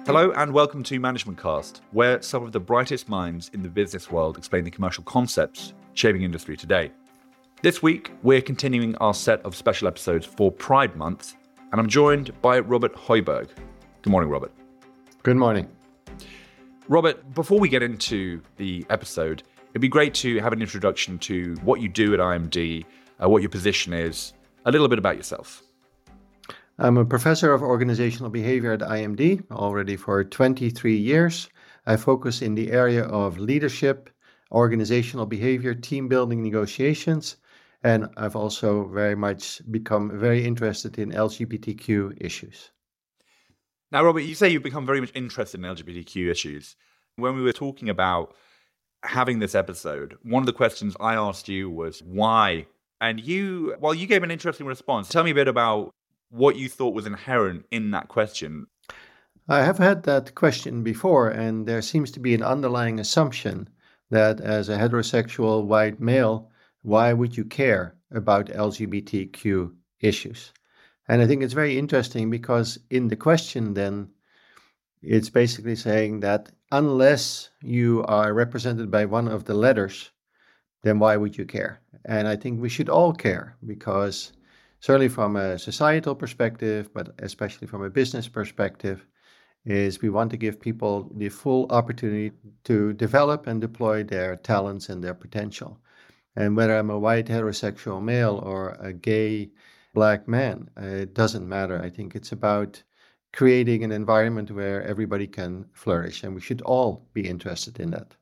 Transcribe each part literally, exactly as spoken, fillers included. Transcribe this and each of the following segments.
Hello and welcome to Management Cast, where some of the brightest minds in the business world explain the commercial concepts shaping industry today. This week, we're continuing our set of special episodes for Pride Month, and I'm joined by Robert Heuberg. Good morning, Robert. Good morning. Robert, before we get into the episode, it'd be great to have an introduction to what you do at I M D, uh, what your position is, a little bit about yourself. I'm a professor of organizational behavior at I M D already for twenty-three years. I focus in the area of leadership, organizational behavior, team building, negotiations, and I've also very much become very interested in L G B T Q issues. Now, Robert, you say you've become very much interested in L G B T Q issues. When we were talking about having this episode, one of the questions I asked you was why? And you, well, you gave an interesting response. Tell me a bit about what you thought was inherent in that question. I have had that question before, and there seems to be an underlying assumption that as a heterosexual white male, why would you care about L G B T Q issues? And I think it's very interesting because in the question then, it's basically saying that unless you are represented by one of the letters, then why would you care? And I think we should all care because certainly from a societal perspective, but especially from a business perspective, is we want to give people the full opportunity to develop and deploy their talents and their potential. And whether I'm a white heterosexual male or a gay black man, it doesn't matter. I think it's about creating an environment where everybody can flourish, and we should all be interested in that.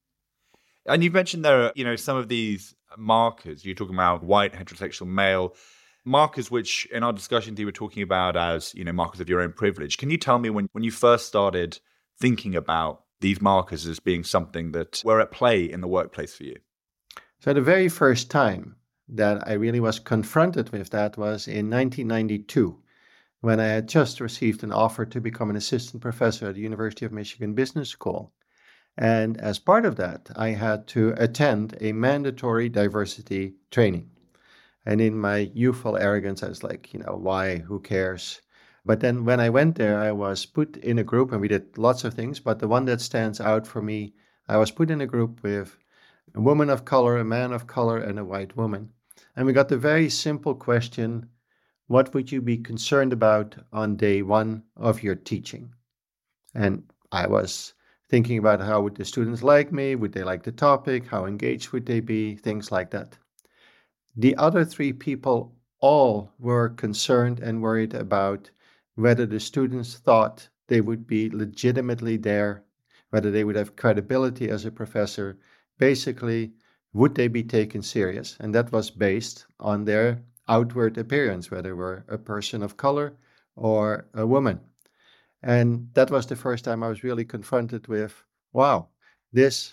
And you've mentioned there are, you know, some of these markers. You're talking about white heterosexual male, markers which in our discussion you were talking about as, you know, markers of your own privilege. Can you tell me when, when you first started thinking about these markers as being something that were at play in the workplace for you? So the very first time that I really was confronted with that was in nineteen ninety-two, when I had just received an offer to become an assistant professor at the University of Michigan Business School. And as part of that, I had to attend a mandatory diversity training. And in my youthful arrogance, I was like, you know, why? Who cares? But then when I went there, I was put in a group and we did lots of things. But the one that stands out for me, I was put in a group with a woman of color, a man of color, and a white woman. And we got the very simple question, what would you be concerned about on day one of your teaching? And I was thinking about how would the students like me? Would they like the topic? How engaged would they be? Things like that. The other three people all were concerned and worried about whether the students thought they would be legitimately there, whether they would have credibility as a professor. Basically, would they be taken serious? And that was based on their outward appearance, whether they were a person of color or a woman. And that was the first time I was really confronted with, wow, this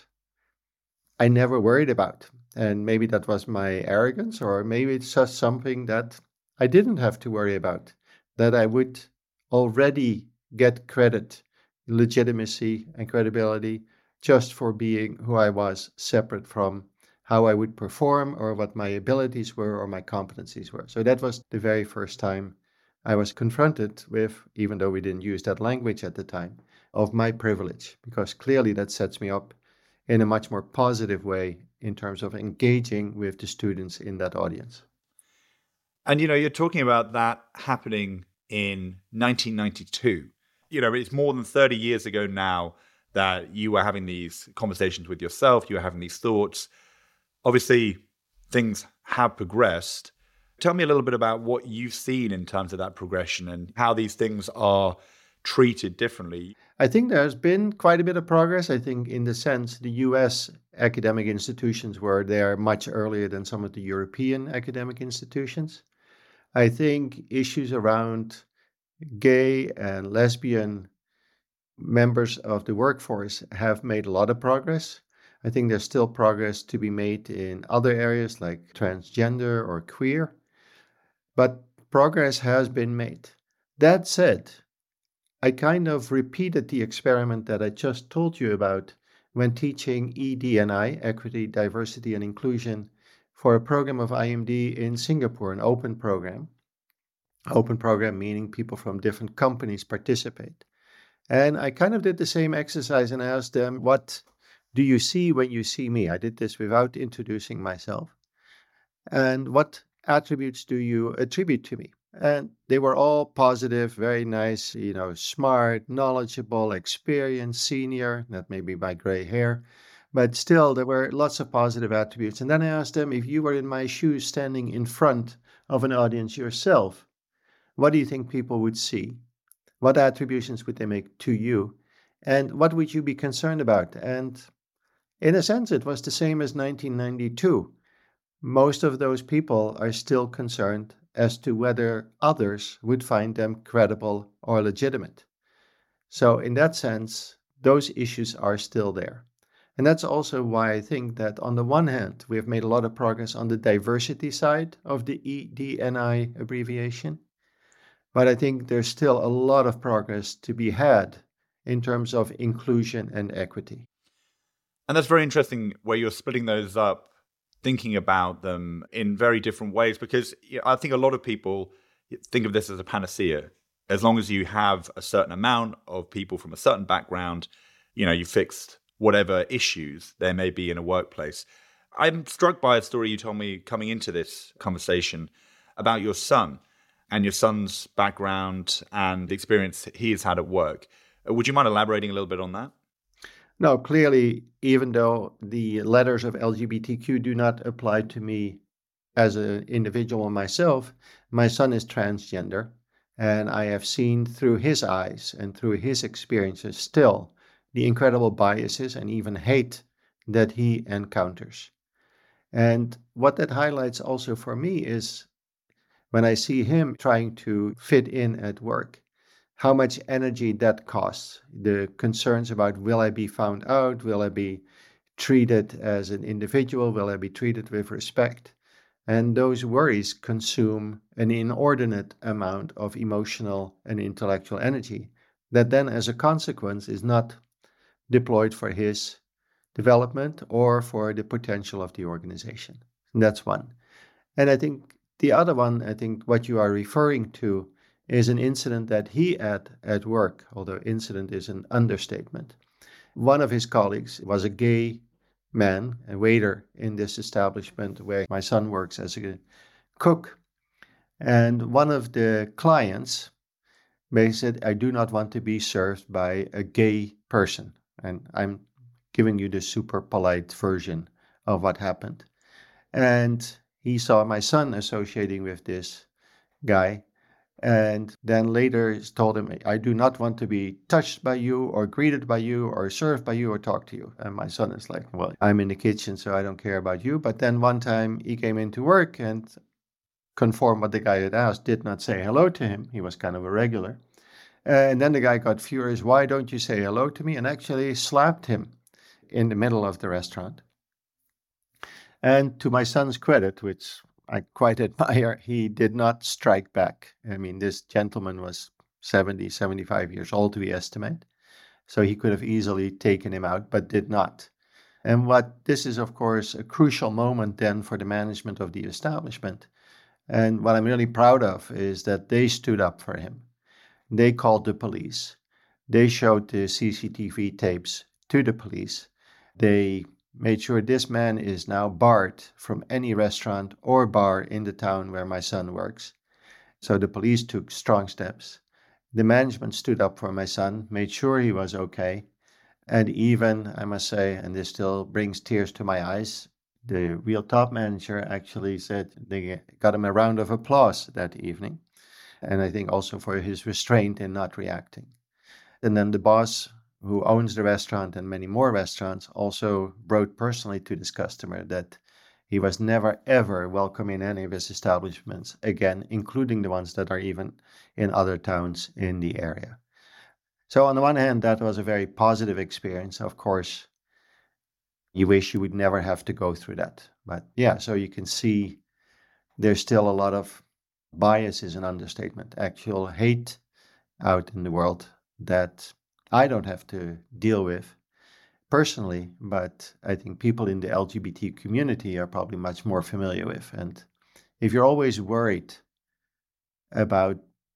I never worried about. And maybe that was my arrogance, or maybe it's just something that I didn't have to worry about, that I would already get credit, legitimacy, and credibility just for being who I was, separate from how I would perform or what my abilities were or my competencies were. So that was the very first time I was confronted with, even though we didn't use that language at the time, of my privilege, because clearly that sets me up in a much more positive way in terms of engaging with the students in that audience. And, you know, you're talking about that happening in nineteen ninety-two. You know, it's more than thirty years ago now that you were having these conversations with yourself, you were having these thoughts. Obviously, things have progressed. Tell me a little bit about what you've seen in terms of that progression and how these things are treated differently. I think there's been quite a bit of progress. I think in the sense the U S academic institutions were there much earlier than some of the European academic institutions. I think issues around gay and lesbian members of the workforce have made a lot of progress. I think there's still progress to be made in other areas like transgender or queer, but progress has been made. That said, I kind of repeated the experiment that I just told you about when teaching E D and I, Equity, Diversity, and Inclusion, for a program of I M D in Singapore, an open program. Open program meaning people from different companies participate. And I kind of did the same exercise and asked them, what do you see when you see me? I did this without introducing myself. And what attributes do you attribute to me? And they were all positive, very nice, you know, smart, knowledgeable, experienced, senior, that may be my gray hair, but still there were lots of positive attributes. And then I asked them, if you were in my shoes standing in front of an audience yourself, what do you think people would see? What attributions would they make to you? And what would you be concerned about? And in a sense, it was the same as nineteen ninety-two. Most of those people are still concerned as to whether others would find them credible or legitimate. So, in that sense, those issues are still there. And that's also why I think that on the one hand, we have made a lot of progress on the diversity side of the E D N I abbreviation. But I think there's still a lot of progress to be had in terms of inclusion and equity. And that's very interesting where you're splitting those up, thinking about them in very different ways, because I think a lot of people think of this as a panacea. As long as you have a certain amount of people from a certain background, you know, you fixed whatever issues there may be in a workplace. I'm struck by a story you told me coming into this conversation about your son and your son's background and the experience he has had at work. Would you mind elaborating a little bit on that? No, clearly, even though the letters of L G B T Q do not apply to me as an individual myself, my son is transgender, and I have seen through his eyes and through his experiences still the incredible biases and even hate that he encounters. And what that highlights also for me is when I see him trying to fit in at work, how much energy that costs. The concerns about, will I be found out? Will I be treated as an individual? Will I be treated with respect? And those worries consume an inordinate amount of emotional and intellectual energy that then, as a consequence, is not deployed for his development or for the potential of the organization. And that's one. And I think the other one, I think what you are referring to is an incident that he had at work, although incident is an understatement. One of his colleagues was a gay man, a waiter in this establishment where my son works as a cook. And one of the clients basically said, I do not want to be served by a gay person. And I'm giving you the super polite version of what happened. And he saw my son associating with this guy, and then later told him, I do not want to be touched by you or greeted by you or served by you or talk to you. And my son is like, well, I'm in the kitchen, so I don't care about you. But then one time he came into work and conformed what the guy had asked, did not say hello to him. He was kind of a regular. And then the guy got furious. Why don't you say hello to me? And actually slapped him in the middle of the restaurant. And to my son's credit, which I quite admire, he did not strike back. I mean, this gentleman was seventy, seventy-five years old, we estimate. So he could have easily taken him out, but did not. And what this is, of course, a crucial moment then for the management of the establishment. And what I'm really proud of is that they stood up for him. They called the police. They showed the C C T V tapes to the police. They made sure this man is now barred from any restaurant or bar in the town where my son works. So the police took strong steps. The management stood up for my son, made sure he was okay. And even, I must say, and this still brings tears to my eyes, the real top manager actually said they got him a round of applause that evening. And I think also for his restraint in not reacting. And then the boss, who owns the restaurant and many more restaurants, also wrote personally to this customer that he was never, ever welcome in any of his establishments again, including the ones that are even in other towns in the area. So on the one hand, that was a very positive experience. Of course, you wish you would never have to go through that. But yeah, so you can see there's still a lot of bias is an understatement, actual hate out in the world that I don't have to deal with personally, but I think people in the L G B T community are probably much more familiar with. And if you're always worried about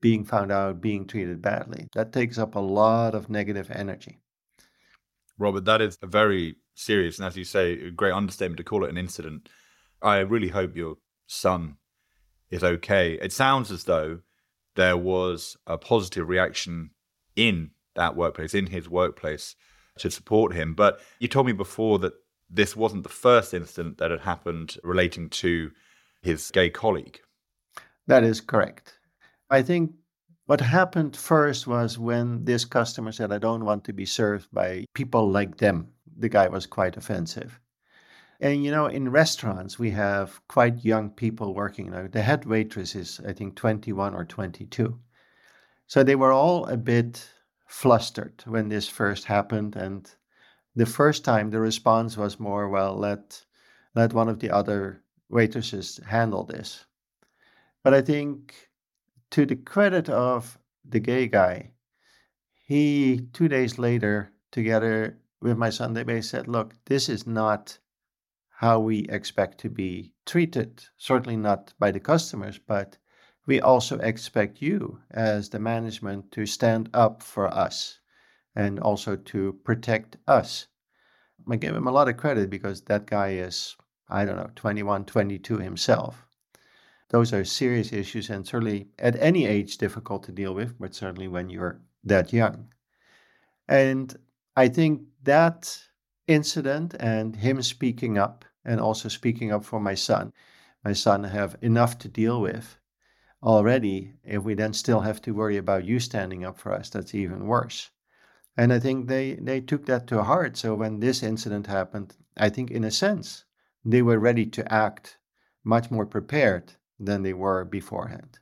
being found out, being treated badly. That takes up a lot of negative energy. Robert, that is a very serious, and as you say, a great understatement to call it an incident. I really hope your son is okay. It sounds as though there was a positive reaction in that workplace, in his workplace, to support him. But you told me before that this wasn't the first incident that had happened relating to his gay colleague. That is correct. I think what happened first was when this customer said, I don't want to be served by people like them. The guy was quite offensive. And, you know, in restaurants, we have quite young people working now. The head waitress is, I think, twenty-one or twenty-two. So they were all a bit flustered when this first happened. And the first time the response was more, well, let, let one of the other waitresses handle this. But I think to the credit of the gay guy, he, two days later, together with my son, they basically said, look, this is not how we expect to be treated, certainly not by the customers, but we also expect you as the management to stand up for us and also to protect us. I give him a lot of credit because that guy is, I don't know, twenty-one, twenty-two himself. Those are serious issues and certainly at any age difficult to deal with, but certainly when you're that young. And I think that incident and him speaking up and also speaking up for my son, my son have enough to deal with already. If we then still have to worry about you standing up for us, that's even worse. And I think they, they took that to heart. So when this incident happened, I think in a sense, they were ready to act much more prepared than they were beforehand.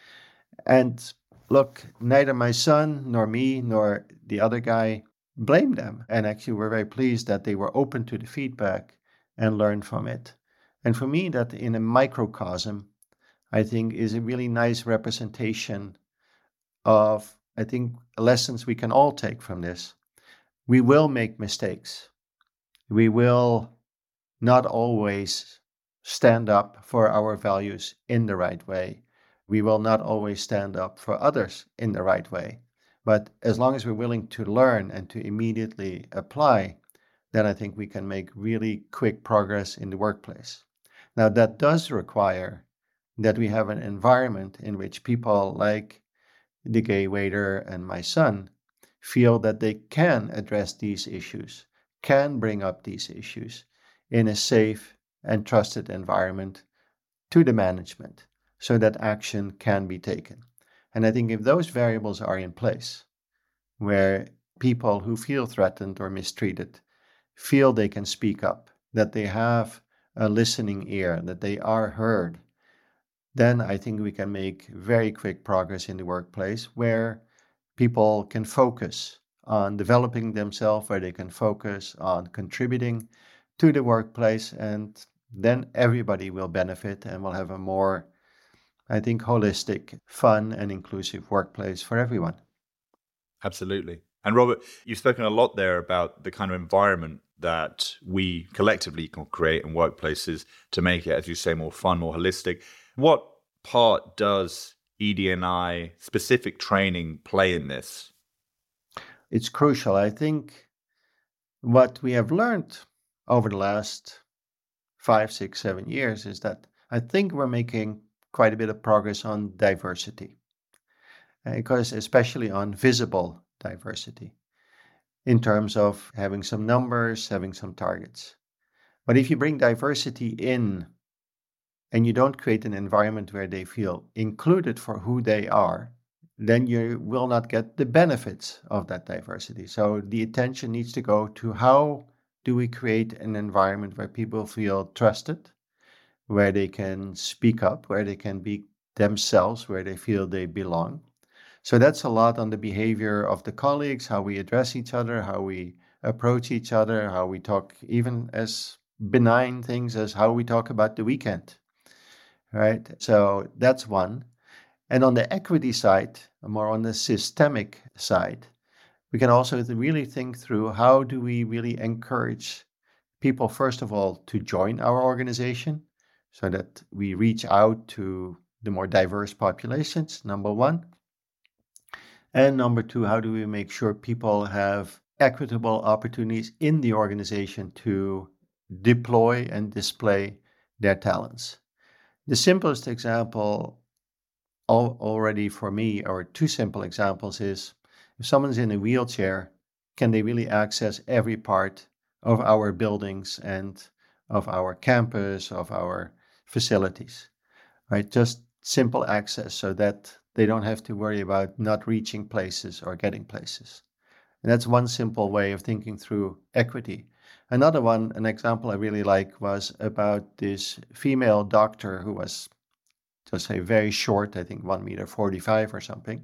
And look, neither my son, nor me, nor the other guy blamed them. And actually, we're very pleased that they were open to the feedback and learned from it. And for me, that in a microcosm, I think is a really nice representation of, I think, lessons we can all take from this. We will make mistakes. We will not always stand up for our values in the right way. We will not always stand up for others in the right way. But as long as we're willing to learn and to immediately apply, then I think we can make really quick progress in the workplace. Now, that does require that we have an environment in which people like the gay waiter and my son feel that they can address these issues, can bring up these issues in a safe and trusted environment to the management so that action can be taken. And I think if those variables are in place, where people who feel threatened or mistreated feel they can speak up, that they have a listening ear, that they are heard, then I think we can make very quick progress in the workplace where people can focus on developing themselves, where they can focus on contributing to the workplace, and then everybody will benefit and will have a more, I think, holistic, fun, and inclusive workplace for everyone. Absolutely. And Robert, you've spoken a lot there about the kind of environment that we collectively can create in workplaces to make it, as you say, more fun, more holistic. What part does E D and I specific training play in this? It's crucial. I think what we have learned over the last five, six, seven years is that I think we're making quite a bit of progress on diversity, because especially on visible diversity, in terms of having some numbers, having some targets. But if you bring diversity in and you don't create an environment where they feel included for who they are, then you will not get the benefits of that diversity. So the attention needs to go to how do we create an environment where people feel trusted, where they can speak up, where they can be themselves, where they feel they belong. So that's a lot on the behavior of the colleagues, how we address each other, how we approach each other, how we talk, even as benign things as how we talk about the weekend, right? So that's one. And on the equity side, more on the systemic side, we can also really think through how do we really encourage people, first of all, to join our organization so that we reach out to the more diverse populations, number one. And number two, how do we make sure people have equitable opportunities in the organization to deploy and display their talents? The simplest example al- already for me, or two simple examples, is if someone's in a wheelchair, can they really access every part of our buildings and of our campus, of our facilities, right? Just simple access so that they don't have to worry about not reaching places or getting places. And that's one simple way of thinking through equity. Another one, an example I really like, was about this female doctor who was, to say, very short, I think one meter forty-five or something.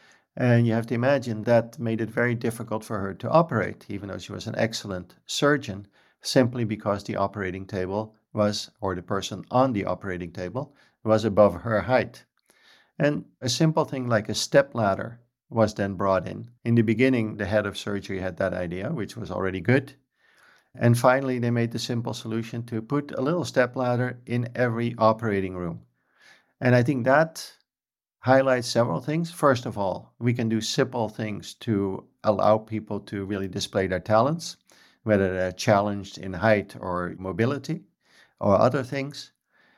And you have to imagine that made it very difficult for her to operate, even though she was an excellent surgeon, simply because the operating table was, or the person on the operating table was above her height. And a simple thing like a step ladder was then brought in. In the beginning, the head of surgery had that idea, which was already good. And finally, they made the simple solution to put a little step ladder in every operating room. And I think that highlights several things. First of all, we can do simple things to allow people to really display their talents, whether they're challenged in height or mobility or other things.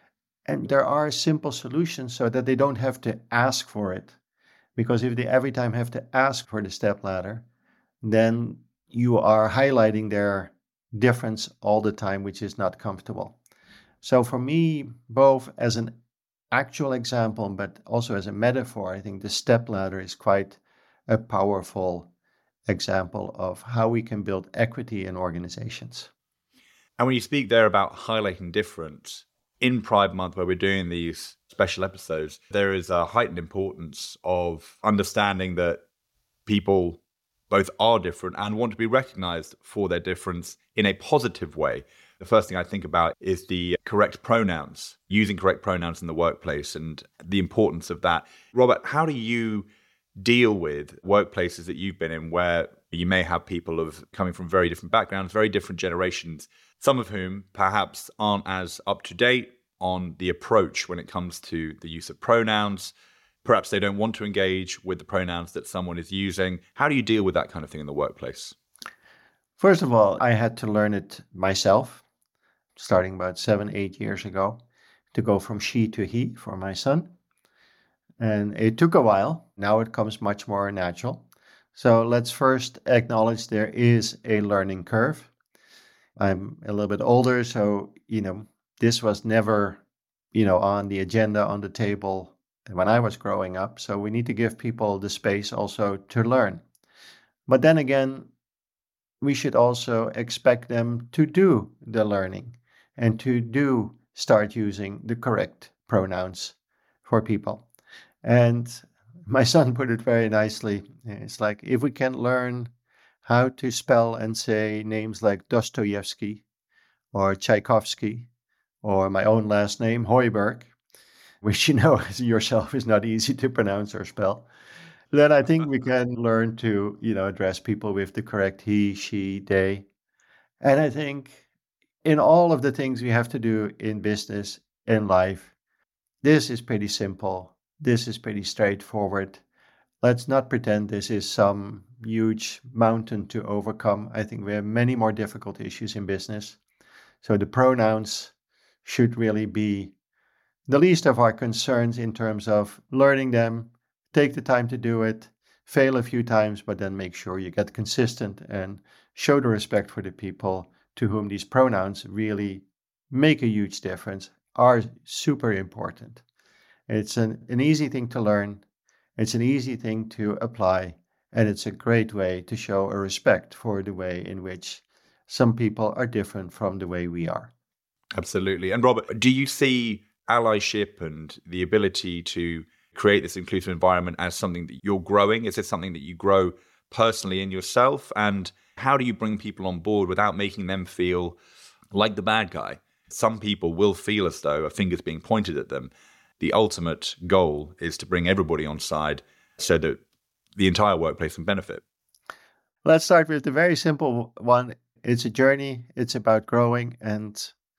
And there are simple solutions so that they don't have to ask for it. Because if they every time have to ask for the step ladder, then you are highlighting their difference all the time, which is not comfortable. So for me, both as an actual example, but also as a metaphor, I think the step ladder is quite a powerful example of how we can build equity in organizations. And when you speak there about highlighting difference, in Pride Month, where we're doing these special episodes, there is a heightened importance of understanding that people both are different and want to be recognized for their difference in a positive way. The first thing I think about is the correct pronouns, using correct pronouns in the workplace and the importance of that. Robert, how do you deal with workplaces that you've been in where you may have people of coming from very different backgrounds, very different generations, some of whom perhaps aren't as up to date on the approach when it comes to the use of pronouns? Perhaps they don't want to engage with the pronouns that someone is using. How do you deal with that kind of thing in the workplace? First of all, I had to learn it myself, starting about seven, eight years ago, to go from she to he for my son. And it took a while. Now it comes much more natural. So let's first acknowledge there is a learning curve. I'm a little bit older, so, you know, this was never, you know, on the agenda, on the table when I was growing up. So we need to give people the space also to learn. But then again, we should also expect them to do the learning and to do start using the correct pronouns for people. And my son put it very nicely. It's like if we can learn how to spell and say names like Dostoevsky or Tchaikovsky or my own last name, Hoiberg, which you know yourself is not easy to pronounce or spell, then I think we can learn to, you know, address people with the correct he, she, they. And I think in all of the things we have to do in business, in life, this is pretty simple. This is pretty straightforward. Let's not pretend this is some huge mountain to overcome. I think we have many more difficult issues in business. So the pronouns should really be the least of our concerns in terms of learning them. Take the time to do it, fail a few times, but then make sure you get consistent and show the respect for the people to whom these pronouns really make a huge difference, are super important. It's an, an easy thing to learn. It's an easy thing to apply, and it's a great way to show a respect for the way in which some people are different from the way we are. Absolutely. And Robert, do you see allyship and the ability to create this inclusive environment as something that you're growing? Is it something that you grow personally in yourself? And how do you bring people on board without making them feel like the bad guy? Some people will feel as though a finger's being pointed at them. The ultimate goal is to bring everybody on side so that the entire workplace can benefit. Let's start with the very simple one. It's a journey. It's about growing. And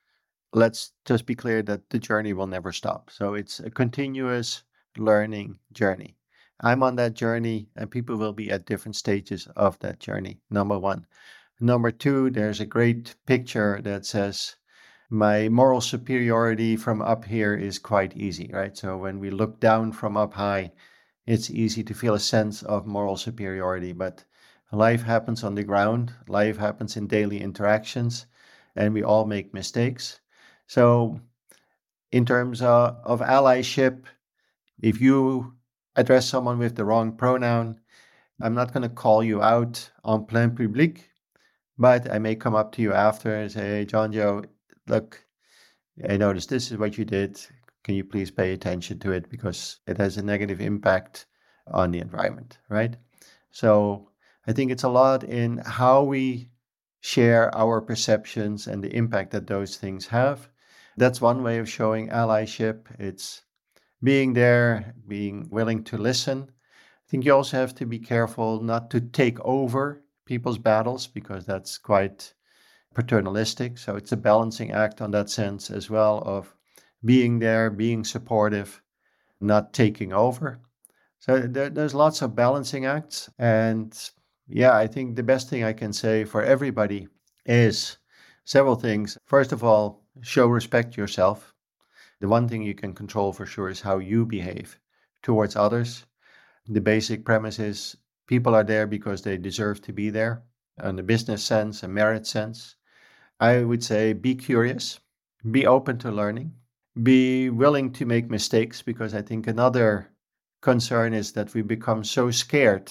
let's just be clear that the journey will never stop. So it's a continuous learning journey. I'm on that journey, and people will be at different stages of that journey, number one. Number two, there's a great picture that says, my moral superiority from up here is quite easy, right? So when we look down from up high, it's easy to feel a sense of moral superiority, but life happens on the ground, life happens in daily interactions, and we all make mistakes. So in terms of, of allyship, if you address someone with the wrong pronoun, I'm not going to call you out en plein public, but I may come up to you after and say, hey, John Joe, look, I noticed this is what you did. Can you please pay attention to it because it has a negative impact on the environment, right? So I think it's a lot in how we share our perceptions and the impact that those things have. That's one way of showing allyship. It's being there, being willing to listen. I think you also have to be careful not to take over people's battles because that's quite paternalistic. So it's a balancing act on that sense as well of being there, being supportive, not taking over. So there, there's lots of balancing acts. And yeah, I think the best thing I can say for everybody is several things. First of all, show respect yourself. The one thing you can control for sure is how you behave towards others. The basic premise is people are there because they deserve to be there in the business sense, a merit sense. I would say be curious, be open to learning, be willing to make mistakes, because I think another concern is that we become so scared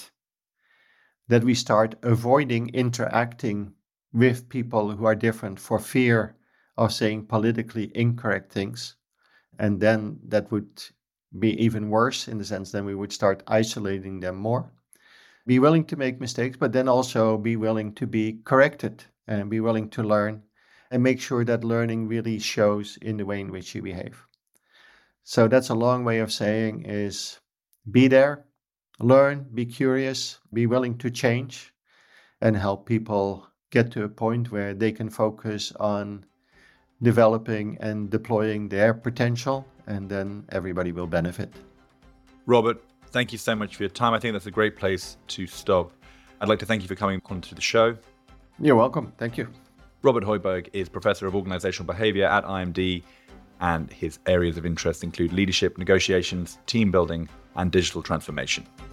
that we start avoiding interacting with people who are different for fear of saying politically incorrect things. And then that would be even worse in the sense then we would start isolating them more. Be willing to make mistakes, but then also be willing to be corrected and be willing to learn and make sure that learning really shows in the way in which you behave. So that's a long way of saying is be there, learn, be curious, be willing to change and help people get to a point where they can focus on developing and deploying their potential, and then everybody will benefit. Robert, thank you so much for your time. I think that's a great place to stop. I'd like to thank you for coming onto the show. You're welcome. Thank you. Robert Højbjerg is Professor of Organizational Behavior at I M D, and his areas of interest include leadership, negotiations, team building, and digital transformation.